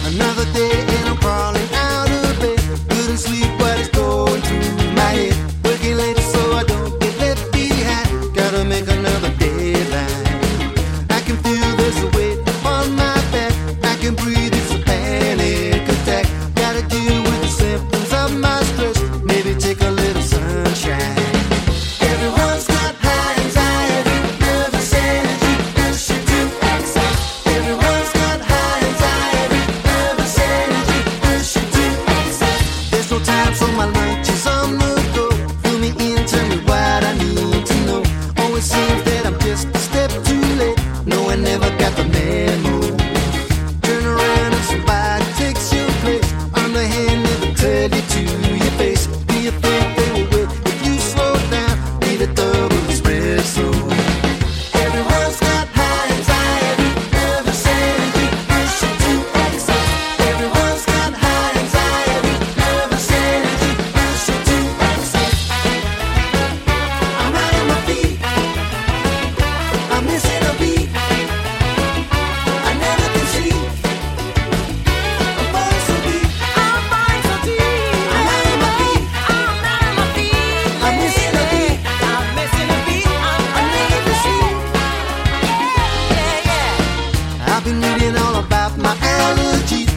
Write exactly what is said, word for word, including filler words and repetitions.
Another day and I'm crawling out of bed. Couldn't sleep what is going through my head. Working late so I don't get left behind. Gotta make another deadline. I can feel there's a weight on my back. I can breathe, it's a panic attack. Gotta deal with the symptoms of my stress. Maybe take a little sunshine. Everyone's got high anxiety, nervous energy, pushing to excess. Everyone's got high anxiety, nervous energy, pushing to excess. There's no time, so my lunch is on the go. Fill me in, tell me what I need to know. Always seems that I'm just a step too late. No, I never got the memo. Turn around and somebody takes your place. On the hand, never tell you to your face. Do you think they will wait if you slow down? Need a double espresso. Everyone's got high anxiety, nervous energy, pushing to excess. Everyone's got high anxiety, nervous energy, pushing to excess. I'm out on my feet. I'm missing a beat. I never can sleep. I'm falling so deep. I'm falling so deep. I'm out on my feet. I'm not on my feet. I'm missing a beat. I'm missing a beat. I'm I never can sleep. yeah, yeah, yeah. I've been reading all about my allergies.